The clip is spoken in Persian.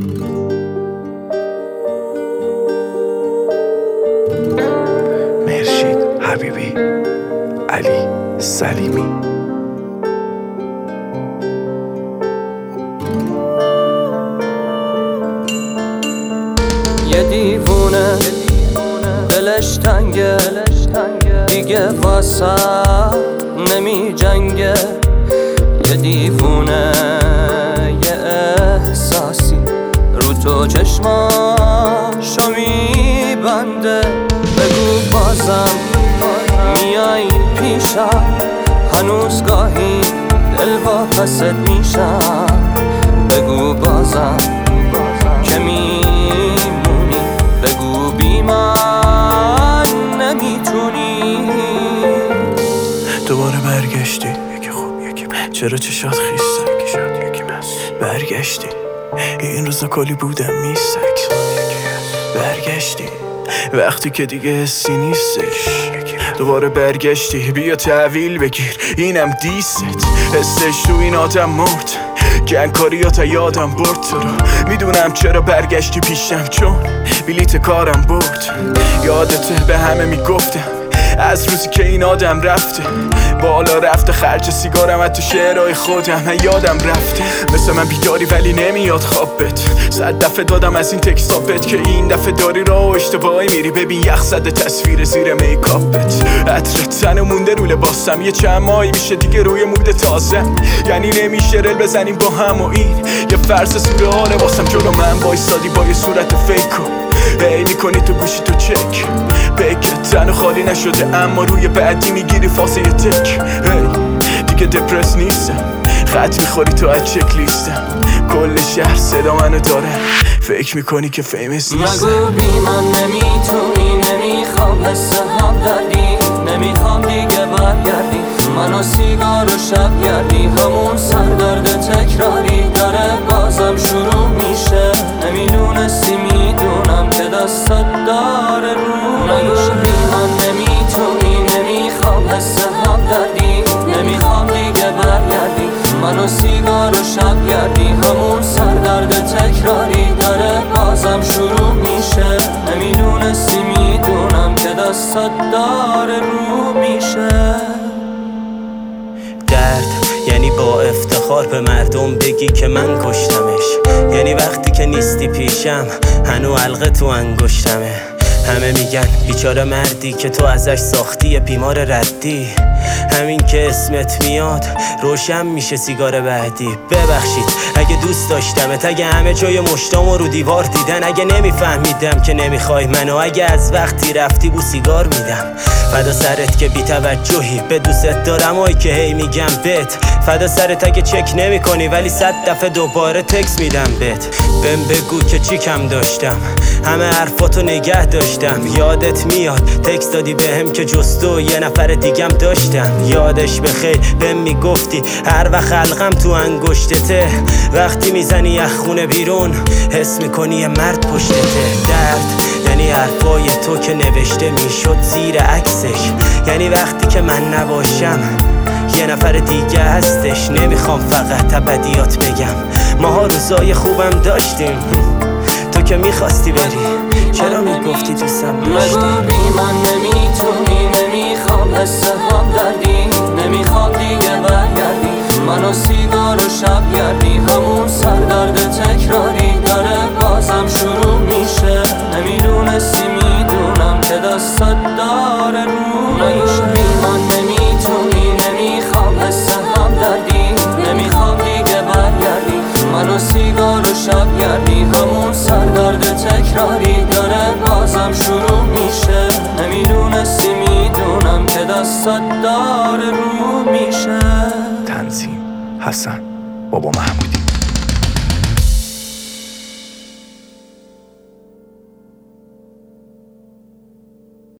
مرشید حبیبی، علی سلیمی. یه دیوونه دلش تنگه، دیگه واسه نمی جنگه. یه دیوونه یه احساسی رو تو چشماشو میبنده. بگو بازم میای پیشم، هنوز گاهی دل واپست میشم. بگو بازم که میمونی، بگو بی من نمیتونی. دوباره برگشتی، یکی خوب یکی بد. چرا چشات خیسته، یکی شاد یکی مست. برگشتی، این روزا کلی بودم میسک. برگشتی وقتی که دیگه حسی نیستش. دوباره برگشتی، بیا تحویل بگیر، اینم دیست. حسش تو این آدم مرد، گنگکاریات یادم برد. تو رو میدونم چرا برگشتی پیشم، چون بلیت کارم برد. یادته به همه میگفتم از روزی که این آدم رفته، بالا رفته خرج سیگارم، حتی شعرهای خودم یادم رفته. مثل من بیداری ولی نمیاد خوابت. 100 دفعه دادم از این تکستاپت که این دفعه داری راه و اشتباهی میری. ببین یخ زده تصویر زیر میکاپت، عطر تنو مونده رو لباسم. یه چند ماهی میشه دیگه روی مود تازه، یعنی نمیشه رل بزنیم با هم. و این یه فرض سورئاله واسم، جلو من وایسادی با یه صورت فیکو. هی میکنی تو گوشی تو چک، بکت تنو خالی نشده اما روی بعدی میگیری فاصله یه تک. هی دیگه دپرس نیستم، خط میخوری تو از چک لیستم. کل شهر صدا منو داره، فکر میکنی که فیمس نیستم. مگو بی من نمیتونی، نمیخوام حس هم دردی، نمیخوام دیگه برگردی. منو سیگار و شب گردی، همون سردرد تکراری داره بازم شروع میشه. نمیدونستی میدونم که دستت داره رو میشه. مگو بی من نمیتونی، نمیخوام حس هم دردی، نمیخوام دیگه برگردی. منو سیگار و شب گردی، همون سردرد تکراری داره بازم شروع میشه. نمیدونستی میدونم که دستت داره رو میشه. درد یعنی با افتخار به مردم بگی که من کشتمش، یعنی وقتی که نیستی پیشم هنو حلقه تو انگشتمه. همه میگن بیچاره مردی که تو ازش ساختی بیمار ردی. همین که اسمت میاد روشن میشه سیگار بعدی. ببخشید اگه دوست داشتمت، اگه همه جای مشتامو رو دیوار دیدن، اگه نمیفهمیدم که نمیخوای منو، اگه از وقتی رفتی بو سیگار میدم. فدا سرت که بی توجهی، به دوست دارم ای که هی میگم بهت. فدا سرت اگه چک نمی کنی ولی 100 دفعه دوباره تکس میدم بهت. بهم بگو که چی کم داشتم، همه حرفاتو نگه داشتم. یادت میاد تکس دادی بهم که جستو یه نفر دیگم داشتم. یادش بخیر بهم میگفتی هر وقت حلقم تو انگشتته. وقتی میزنی از خونه بیرون حس میکنی یه مرد پشتته. درد یعنی حرفای تو که نوشته میشد زیر عکسش، یعنی وقتی که من نباشم یه نفر دیگه هستش. نمیخوام فقط ابدیات بگم، ماها روزای خوبم داشتیم. تو که میخواستی بری چرا میگفتی دوستم داشتی؟ مگو بی من نمیتونی، نمیخوام حس هم دردی، نمیخوام دیگه برگردی. منو سیگار و شب گردی، همون سردرد تکراری داره بازم شروع میشه. نمیدونستی میدونم که دستت داره رو میشه. بی من نمیتونی، نمیخوام حس هم دردی، نمیخوام دیگه برگردی. منو سیگار و شب گردی، همون سردرد تکراری داره بازم شروع میشه. نمیدونستی میدونم که دستت داره رو میشه. تنظیم حسن بابا محمودی.